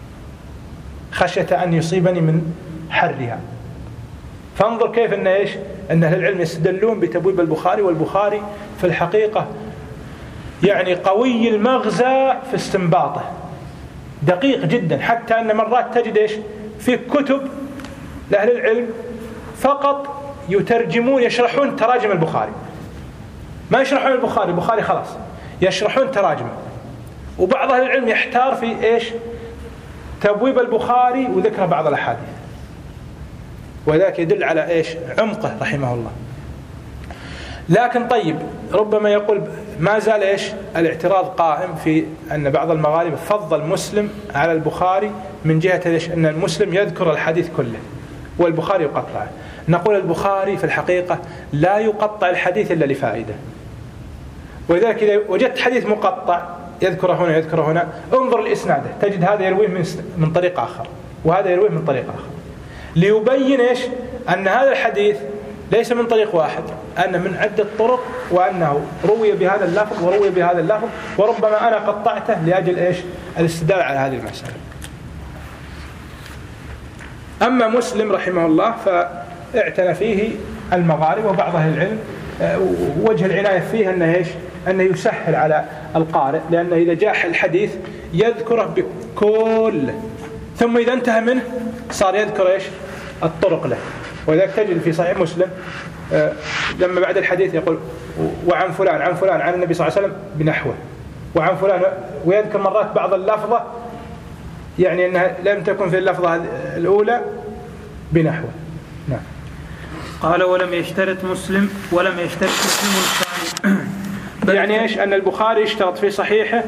خشية أن يصيبني من حرها. فانظر كيف أن إيش؟ أن أهل العلم يستدلون بتبويب البخاري، والبخاري في الحقيقة يعني قوي المغزى في استنباطه، دقيق جدا، حتى أن مرات تجد إيش؟ في كتب لأهل العلم فقط يترجمون يشرحون تراجم البخاري، ما يشرحون البخاري خلاص، يشرحون تراجمه. وبعض أهل العلم يحتار في إيش؟ تبويب البخاري وذكر بعض الأحاديث، وذلك يدل على إيش؟ عمقه رحمه الله. لكن طيب ربما يقول ما زال إيش؟ الاعتراض قائم في أن بعض المغاربة فضل مسلم على البخاري من جهة إيش؟ أن المسلم يذكر الحديث كله والبخاري يقطعه. نقول البخاري في الحقيقة لا يقطع الحديث إلا لفائدة، ولذلك إذا وجدت حديث مقطع يذكره هنا انظر لإسناده، تجد هذا يرويه من طريق آخر وهذا يرويه من طريق آخر، ليبين إيش؟ أن هذا الحديث ليس من طريق واحد، أنه من عدة طرق، وأنه روي بهذا اللفظ وروي بهذا اللفظ، وربما أنا قطعته لأجل إيش؟ الاستدلال على هذه المسألة. أما مسلم رحمه الله فاعتنى فيه المغاربة وبعض أهل العلم، وجه العناية فيه أنه إيش؟ أنه يسهل على القارئ، لأنه إذا جاء الحديث يذكره بكله، ثم إذا انتهى منه صار يذكر إيش؟ الطرق له. وذلك تجد في صحيح مسلم لما بعد الحديث يقول وعن فلان عن فلان عن النبي صلى الله عليه وسلم بنحوه، وعن فلان، ويذكر مرات بعض اللفظة يعني أنها لم تكن في اللفظة الأولى بنحوه. نعم. قال ولم يشترط مسلم الثاني يعني إيش؟ أن البخاري اشترط في صحيحه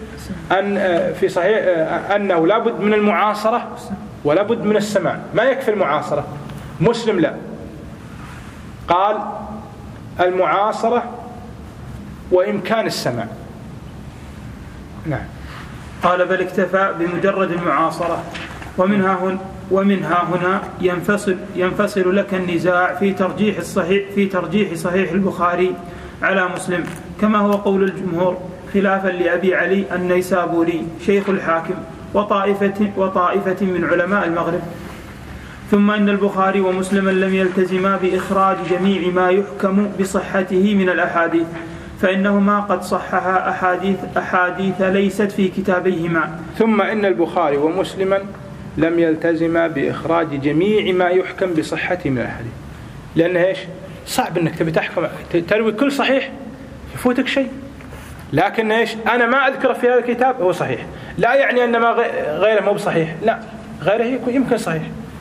أنه لا بد من المعاصرة ولا بد من السماع، ما يكفي المعاصرة. مسلم لا، قال المعاصرة وإمكان السماع. نعم. قال بل اكتفى بمجرد المعاصرة، ومنها هنا ينفصل لك النزاع في ترجيح صحيح البخاري على مسلم، كما هو قول الجمهور، خلافا لأبي علي النيسابوري شيخ الحاكم وطائفة من علماء المغرب. ثم إن البخاري ومسلما لم يلتزما بإخراج جميع ما يحكم بصحته من الأحاديث، فإنهما قد صححا أحاديث ليست في كتابيهما. ثم إن البخاري ومسلما لم يلتزم بإخراج جميع ما يحكم بصحته من الحديث. لأن إيش؟ صعب أنك تبي تحكم تروي كل صحيح يفوتك شيء. لكن إيش؟ أنا ما أذكره في هذا الكتاب هو صحيح، لا يعني أن ما غيره مو بصحيح، لا، غيره يمكن صحيح.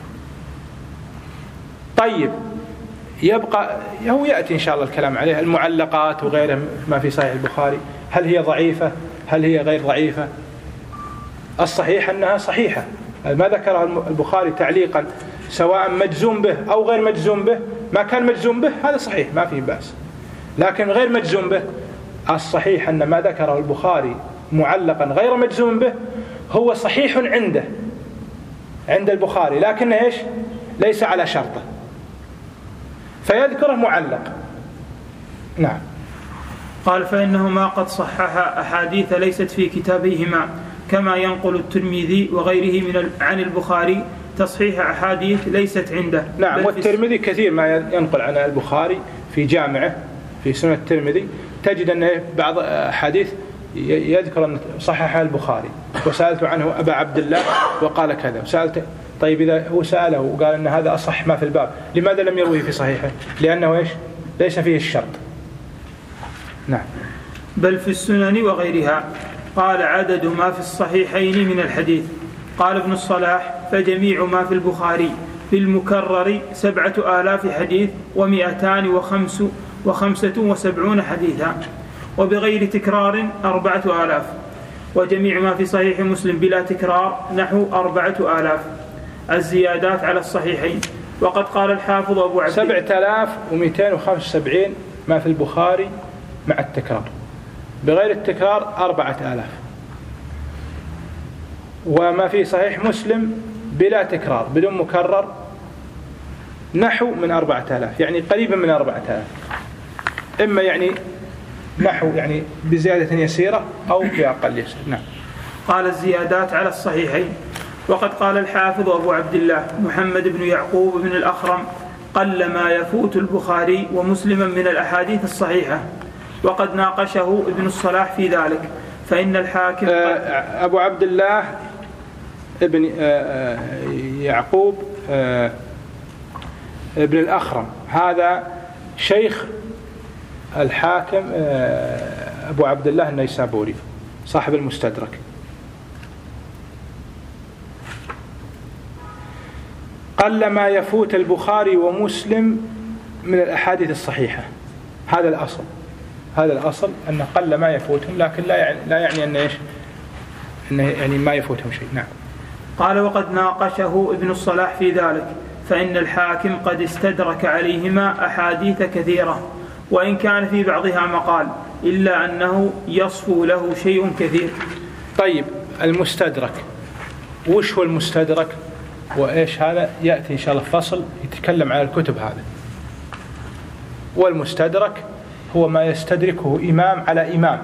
طيب، يبقى هو يأتي إن شاء الله الكلام عليه المعلقات وغيره ما في صحيح البخاري، هل هي ضعيفة؟ هل هي غير ضعيفة؟ الصحيح أنها صحيحة، ما ذكره البخاري تعليقا سواء مجزوم به أو غير مجزوم به، ما كان مجزوم به هذا صحيح ما فيه بأس. لكن غير مجزوم به، الصحيح أن ما ذكره البخاري معلقا غير مجزوم به هو صحيح عند البخاري، لكن إيش؟ ليس على شرطه، فيذكره معلق. نعم. قال فإنهما قد صححا أحاديث ليست في كتابيهما، كما ينقل الترمذي وغيره عن البخاري تصحيح أحاديث ليست عنده. نعم، والترمذي كثير ما ينقل عن البخاري في جامعه في سنة الترمذي، تجد أن بعض أحاديث يذكر أن صححها البخاري، وسألت عنه أبا عبد الله وقال كذا، وسألت طيب إذا هو سأله وقال أن هذا أصح ما في الباب، لماذا لم يرويه في صحيحه؟ لأنه إيش؟ ليس فيه الشرط. نعم. بل في السنن وغيرها. قال عدد ما في الصحيحين من الحديث. قال ابن الصلاح فجميع ما في البخاري بالمكرر 7,000 حديث و275 حديثا، وبغير تكرار 4,000، وجميع ما في صحيح مسلم بلا تكرار نحو 4,000. الزيادات على الصحيحين. وقد قال الحافظ أبو عبد 7,275 ما في البخاري مع التكرار، بغير التكرار 4,000، وما في صحيح مسلم بلا تكرار بدون مكرر نحو من 4,000، يعني قريبا من 4,000، إما يعني نحو يعني بزيادة يسيرة أو بأقل يسير. نعم. قال الزيادات على الصحيحين. وقد قال الحافظ أبو عبد الله محمد بن يعقوب بن الأخرم قل ما يفوت البخاري ومسلما من الأحاديث الصحيحة، وقد ناقشه ابن الصلاح في ذلك، فإن الحاكم أبو عبد الله ابن يعقوب ابن الأخرم هذا شيخ الحاكم أبو عبد الله النيسابوري صاحب المستدرك. قل ما يفوت البخاري ومسلم من الأحاديث الصحيحة، هذا الأصل أن قل ما يفوتهم، لكن لا يعني أن إيش؟ أنه يعني ما يفوتهم شيء. نعم. قال وقد ناقشه ابن الصلاح في ذلك، فإن الحاكم قد استدرك عليهما أحاديث كثيرة، وإن كان في بعضها مقال، إلا أنه يصفو له شيء كثير. طيب، المستدرك، وش هو المستدرك وإيش هذا؟ يأتي إن شاء الله فصل يتكلم عن الكتب هذا. والمستدرك هو ما يستدركه إمام على إمام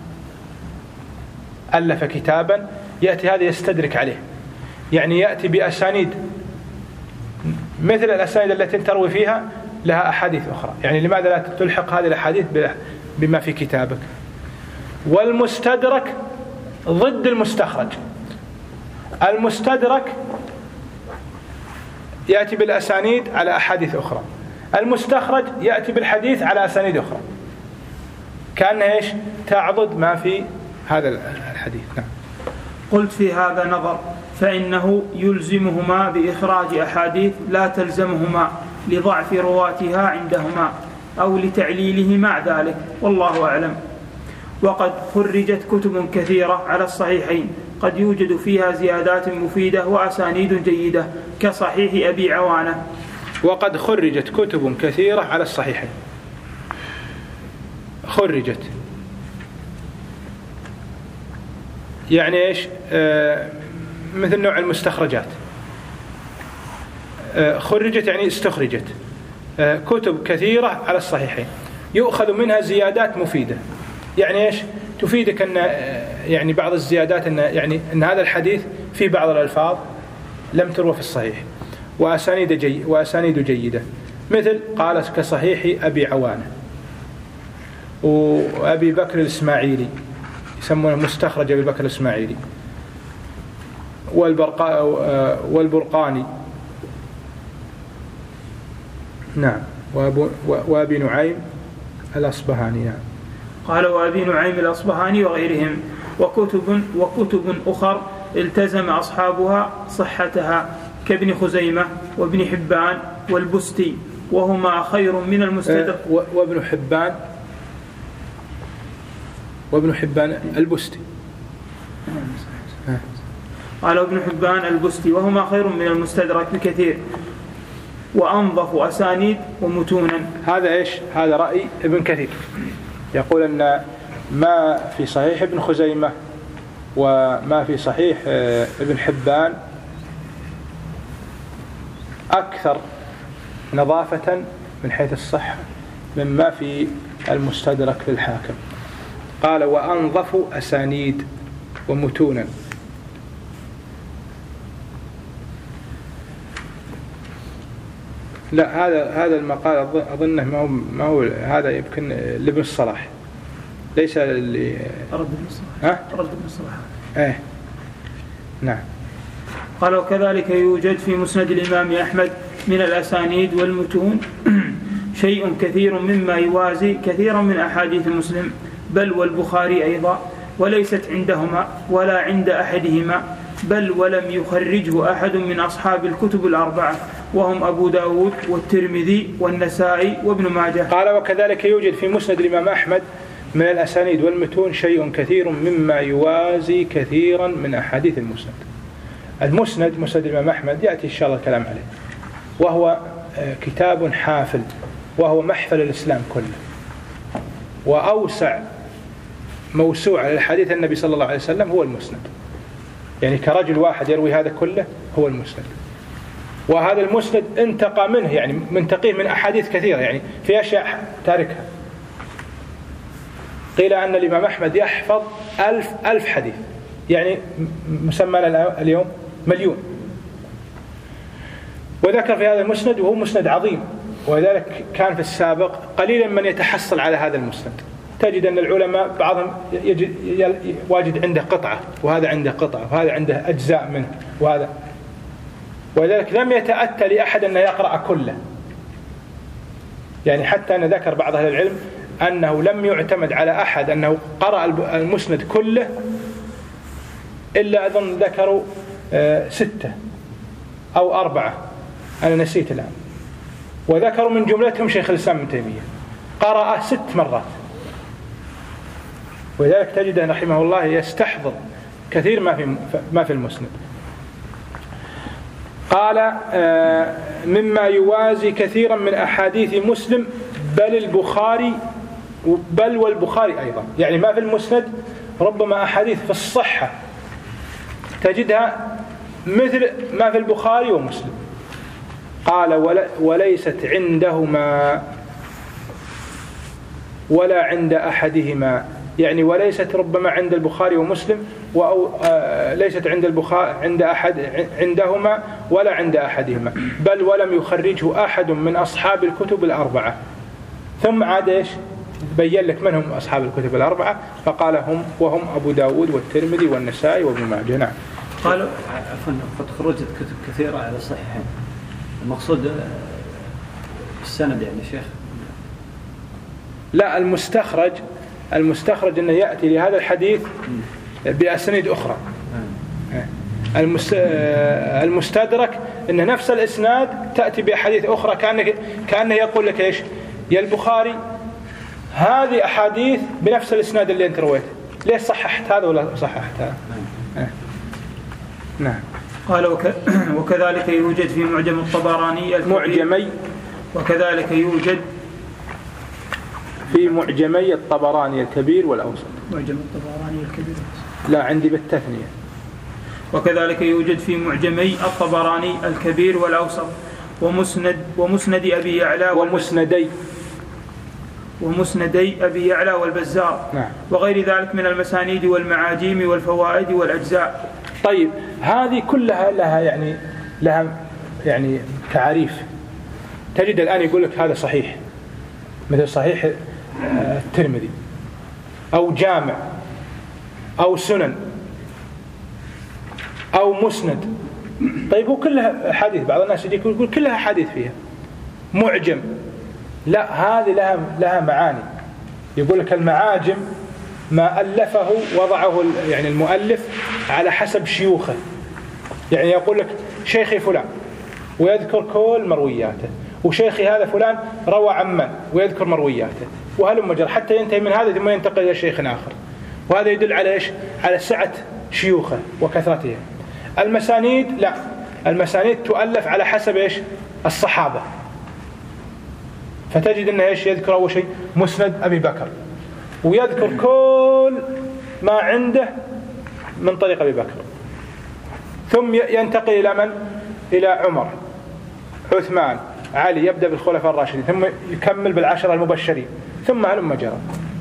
ألف كتابا، يأتي هذا يستدرك عليه، يعني يأتي بأسانيد مثل الأسانيد التي تروي فيها لها أحاديث أخرى، يعني لماذا لا تلحق هذه الأحاديث بما في كتابك؟ والمستدرك ضد المستخرج. المستدرك يأتي بالأسانيد على أحاديث أخرى، المستخرج يأتي بالحديث على أسانيد أخرى، كان إيش؟ تعضد ما في هذا الحديث. نعم. قلت في هذا نظر، فإنه يلزمهما بإخراج أحاديث لا تلزمهما لضعف رواتها عندهما أو لتعليله مع ذلك، والله أعلم. وقد خرجت كتب كثيرة على الصحيحين قد يوجد فيها زيادات مفيدة وأسانيد جيدة كصحيح أبي عوانة. وقد خرجت كتب كثيرة على الصحيحين. خرجت يعني إيش؟ مثل نوع المستخرجات. خرجت يعني استخرجت كتب كثيرة على الصحيحين يؤخذ منها زيادات مفيدة، يعني إيش؟ تفيدك أن يعني بعض الزيادات أن يعني أن هذا الحديث في بعض الألفاظ لم تروى في الصحيح، وأسانيد جيدة، مثل قال كصحيح أبي عوانة وأبي بكر الإسماعيلي، يسمونه مستخرج أبي بكر الإسماعيلي. والبرقاني. نعم. وأبي نعيم الأصبهاني. نعم. قال وأبي نعيم الأصبهاني وغيرهم. وكتب أخر التزم أصحابها صحتها كابن خزيمة وابن حبان والبستي وهما خير من المستدرك. وابن حبان البستي. قال ابن حبان البستي وهما خير من المستدرك بكثير وأنظف أسانيد ومتونا. هذا إيش؟ هذا رأي ابن كثير، يقول أن ما في صحيح ابن خزيمة وما في صحيح ابن حبان أكثر نظافة من حيث الصحة مما في المستدرك للحاكم. قال وأنظف أسانيد ومتونا. لا، هذا المقال أظنه ما هو هذا، يمكن لابن الصلاح، ليس اللي رد ابن الصلاح. رد ابن الصلاح. نعم. قال وكذلك يوجد في مسند الإمام أحمد من الأسانيد والمتون شيء كثير مما يوازي كثيرا من أحاديث مسلم بل والبخاري أيضا، وليست عندهما ولا عند أحدهما، بل ولم يخرجه أحد من أصحاب الكتب الأربعة وهم أبو داود والترمذي والنسائي وابن ماجه. قال وكذلك يوجد في مسند الإمام أحمد من الأسانيد والمتون شيء كثير مما يوازي كثيرا من أحاديث المسند. المسند، مسند الإمام أحمد، يأتي إن شاء الله الكلام عليه، وهو كتاب حافل، وهو محفل الإسلام كله، وأوسع موسوعة للحديث النبي صلى الله عليه وسلم هو المسند. يعني كرجل واحد يروي هذا كله هو المسند. وهذا المسند انتقى منه، يعني منتقيه من أحاديث كثيرة، يعني في أشياء تاركها. قيل أن الإمام أحمد يحفظ 1000 حديث، يعني مسمى اليوم 1,000,000. وذكر في هذا المسند، وهو مسند عظيم، وذلك كان في السابق قليلا من يتحصل على هذا المسند. تجد أن العلماء بعضهم واجد عنده قطعة، وهذا عنده قطعة، وهذا عنده أجزاء منه، وهذا، وذلك لم يتأتى لأحد أن يقرأ كله. يعني حتى أن ذكر بعض أهل العلم أنه لم يعتمد على أحد أنه قرأ المسند كله إلا أظن ذكروا 6 أو 4، أنا نسيت الآن، وذكروا من جملتهم شيخ الإسلام ابن تيمية قرأ 6 مرات. ولذلك تجد رحمه الله يستحضر كثير ما في المسند. قال مما يوازي كثيرا من أحاديث مسلم بل والبخاري أيضا. يعني ما في المسند ربما أحاديث في الصحة تجدها مثل ما في البخاري ومسلم. قال وليست عندهما ولا عند أحدهما، يعني وليست ربما عند البخاري ومسلم، ليست عند أحد عندهما ولا عند أحدهما، بل ولم يخرجه أحد من أصحاب الكتب الأربعة. ثم عاد إيش بين لك من هم أصحاب الكتب الأربعة، فقال وهم أبو داود والترمذي والنسائي وابن ماجه. نعم. قالوا عفوا قد خرجت كتب كثيرة على الصحيحين، المقصود السند يعني شيخ؟ لا، المستخرج أنه يأتي لهذا الحديث بأسانيد أخرى. المستدرك أن نفس الإسناد تأتي بأحاديث أخرى، كأنه يقول لك إيش يا البخاري هذه أحاديث بنفس الإسناد اللي أنت رويته، ليش صححت هذا ولا صححت هذا؟ نعم. قال وكذلك يوجد في معجم الطبراني معجمي، وكذلك يوجد في معجمي الطبراني الكبير والأوسط. معجم الطبراني الكبير لا، عندي بالتثنية. وكذلك يوجد في معجمي الطبراني الكبير والأوسط ومسند أبي يعلى ومسندي أبي يعلى والبزار. نعم. وغير ذلك من المسانيد والمعاجيم والفوائد والأجزاء. طيب، هذه كلها لها يعني تعريف. تجد الآن يقول لك هذا صحيح، مثل صحيح الترمذي أو جامع أو سنن أو مسند. طيب هو كلها حديث، بعض الناس يقول كلها حديث فيها معجم. لا، هذه لها معاني. يقول لك المعاجم ما ألفه وضعه يعني المؤلف على حسب شيوخه. يعني يقول لك شيخي فلان ويذكر كل مروياته، وشيخي هذا فلان روى عن من ويذكر مروياته، وهلم جرى حتى ينتهي من هذا ثم ينتقل إلى شيخ آخر. وهذا يدل على إيش؟ على سعة شيوخه وكثرتهم. المسانيد لا، المسانيد تؤلف على حسب إيش؟ الصحابة. فتجد أنه إيش؟ يذكر أول شيء مسند أبي بكر، ويذكر كل ما عنده من طريق أبي بكر، ثم ينتقل إلى من؟ إلى عمر، عثمان، علي، يبدأ بالخلفاء الراشدين، ثم يكمل بالعشرة المبشرين، ثم هلم جرى.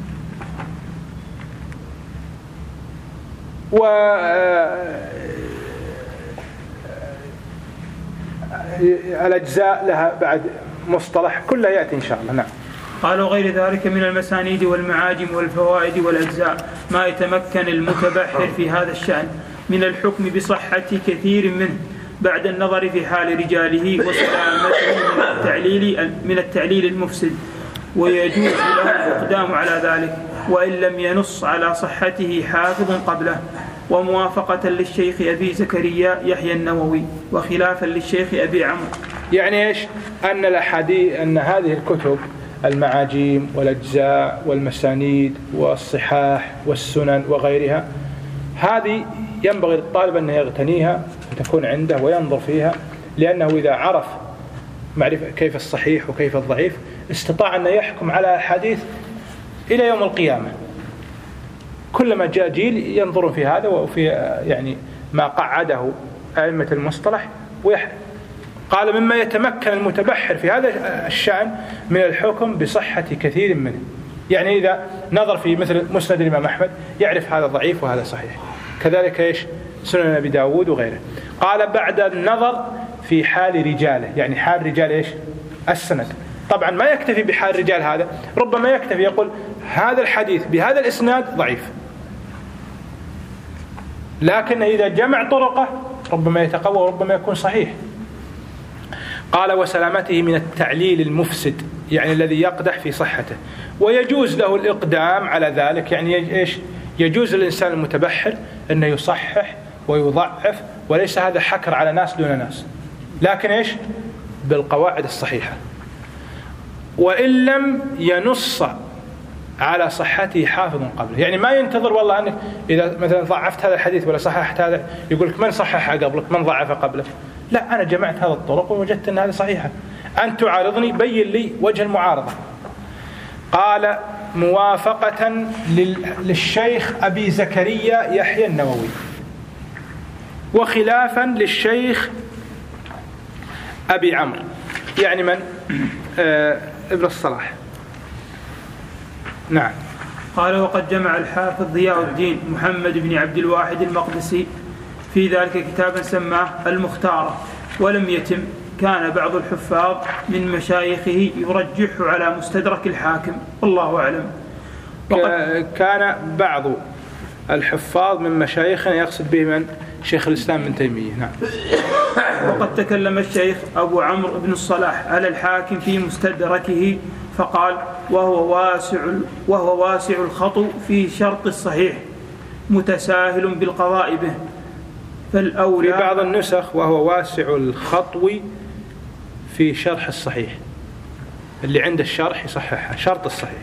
والأجزاء لها بعد مصطلح كلها يأتي إن شاء الله. نعم. قال وغير ذلك من المسانيد والمعاجم والفوائد والأجزاء ما يتمكن المتبحر في هذا الشأن من الحكم بصحة كثير منه بعد النظر في حال رجاله وسلامته من التعليل المفسد، ويجوز له الإقدام على ذلك وإن لم ينص على صحته حافظ قبله، وموافقة للشيخ أبي زكريا يحيى النووي وخلافا للشيخ أبي عمرو. يعني إيش؟ أن الأحاديث، أن هذه الكتب المعاجيم والأجزاء والمسانيد والصحاح والسنن وغيرها، هذه ينبغي للطالب أن يغتنيها وتكون عنده وينظر فيها، لأنه إذا عرف معرفة كيف الصحيح وكيف الضعيف استطاع أن يحكم على الحديث إلى يوم القيامة. كلما جاء جيل ينظرون في هذا وفي يعني ما قعده أئمة المصطلح قال مما يتمكن المتبحر في هذا الشأن من الحكم بصحة كثير منه. يعني إذا نظر في مثل مسند الإمام أحمد يعرف هذا ضعيف وهذا صحيح، كذلك إيش سنن أبي داود وغيره. قال بعد النظر في حال رجاله، يعني حال رجال إيش السند. طبعا ما يكتفي بحال رجال هذا، ربما يكتفي يقول هذا الحديث بهذا الإسناد ضعيف، لكن إذا جمع طرقه ربما يتقوى وربما يكون صحيح. قال وسلامته من التعليل المفسد، يعني الذي يقدح في صحته، ويجوز له الإقدام على ذلك. يعني إيش؟ يجوز للإنسان المتبحر أنه يصحح ويضعف، وليس هذا حكر على ناس دون ناس، لكن إيش؟ بالقواعد الصحيحة، وإن لم ينص على صحته حافظ قبله. يعني ما ينتظر والله أنك إذا مثلا ضعفت هذا الحديث ولا صححت هذا يقول لك من صححها قبلك، من ضعف قبلك. لا، أنا جمعت هذا الطرق ووجدت أن هذا صحيحة، أنت تعارضني بين لي وجه المعارضة. قال موافقة للشيخ أبي زكريا يحيى النووي وخلافا للشيخ أبي عمرو، يعني من؟ ابن الصلاح. نعم. قال وقد جمع الحافظ ضياء الدين محمد بن عبد الواحد المقدسي في ذلك كتابا سماه المختار، ولم يتم. كان بعض الحفاظ من مشايخه يرجح على مستدرك الحاكم، والله أعلم. كان بعض الحفاظ من مشايخنا يقصد به من؟ شيخ الإسلام ابن تيمية. نعم. وقد تكلم الشيخ أبو عمرو بن الصلاح على الحاكم في مستدركه فقال وهو واسع الخطو في شرط الصحيح متساهل بالقضاء به، فالأولى. في بعض النسخ وهو واسع الخطو في شرح الصحيح، اللي عند الشرح يصححها شرط الصحيح.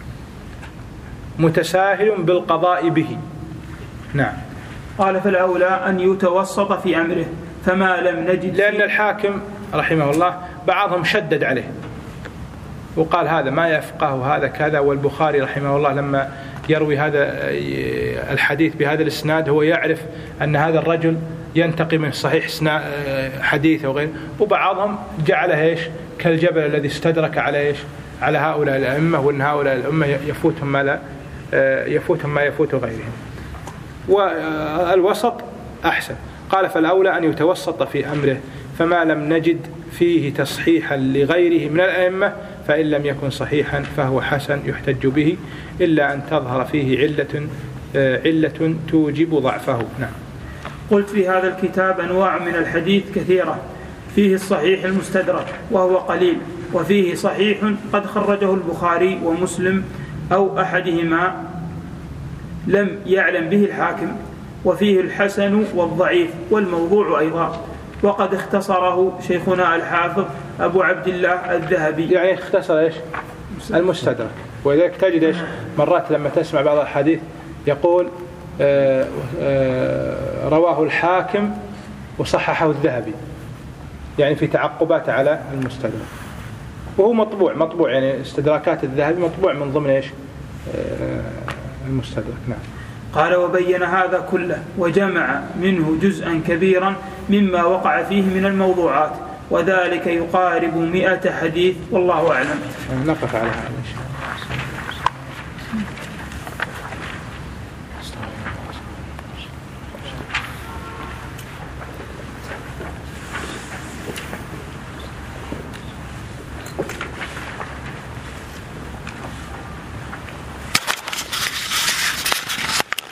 متساهل بالقضاء به. نعم. قال فالأولى أن يتوسط في أمره، فما لم نجد، لأن الحاكم رحمه الله بعضهم شدد عليه وقال هذا ما يفقه هذا كذا. والبخاري رحمه الله لما يروي هذا الحديث بهذا الإسناد هو يعرف أن هذا الرجل ينتقي من صحيح حديثه وغيره، وبعضهم جعله إيش كالجبل الذي استدرك على إيش على هؤلاء الأئمة، وأن هؤلاء الأئمة يفوتهم ما يفوت غيرهم، والوسط أحسن. قال فالأولى أن يتوسط في أمره، فما لم نجد فيه تصحيحا لغيره من الأئمة فإن لم يكن صحيحا فهو حسن يحتج به، إلا أن تظهر فيه علة توجب ضعفه. نعم. قلت في هذا الكتاب أنواع من الحديث كثيرة، فيه الصحيح المستدرك وهو قليل، وفيه صحيح قد خرجه البخاري ومسلم أو أحدهما لم يعلم به الحاكم، وفيه الحسن والضعيف والموضوع أيضا، وقد اختصره شيخنا الحافظ أبو عبد الله الذهبي. يعني اختصر إيش؟ المستدرك. ولذلك تجد إيش مرات لما تسمع بعض الحديث يقول رواه الحاكم وصححه الذهبي، يعني في تعقبات على المستدرك، وهو مطبوع يعني استدراكات الذهبي مطبوع من ضمن إيش المستدرك. نعم. قال وبين هذا كله وجمع منه جزءا كبيرا مما وقع فيه من الموضوعات، وذلك يقارب 100 حديث، والله أعلم. نقف على هذا إن شاء الله.